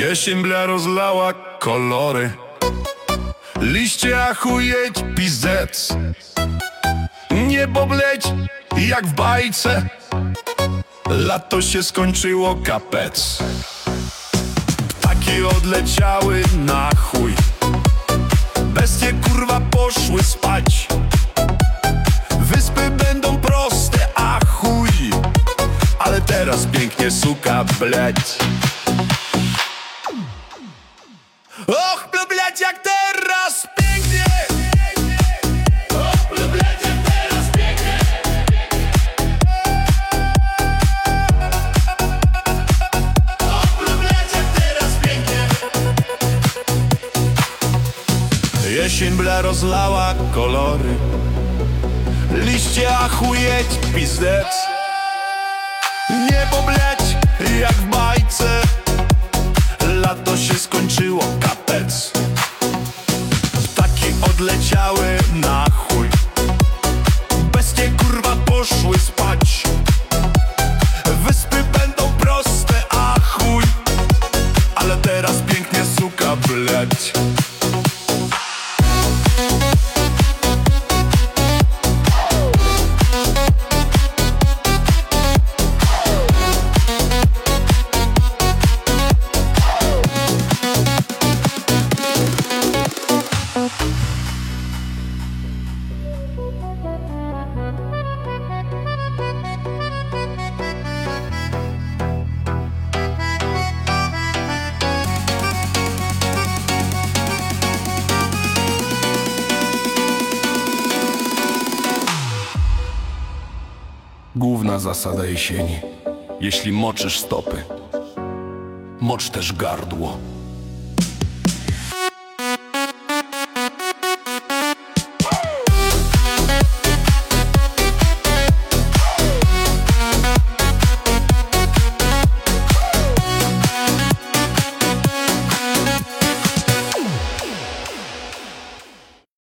Jesień bla rozlała kolory, liście achujeć pizdec. Niebo bleć jak w bajce, lato się skończyło kapec. Ptaki odleciały na chuj, bestie kurwa poszły spać. Wyspy będą proste, a chuj, ale teraz pięknie suka bleć. Och, bleć jak teraz pięknie. Och, bleć jak teraz pięknie. Och, bleć jak teraz pięknie. Jesień bla rozlała kolory, liście achujeć pizdec. Niebo bleć jak w bajce, lato się skończyło kapec. Ptaki odleciały na chuj, bestie kurwa poszły spać. Wyspy będą proste, a chuj, ale teraz pięknie suka bleć. Główna zasada jesieni: jeśli moczysz stopy, mocz też gardło.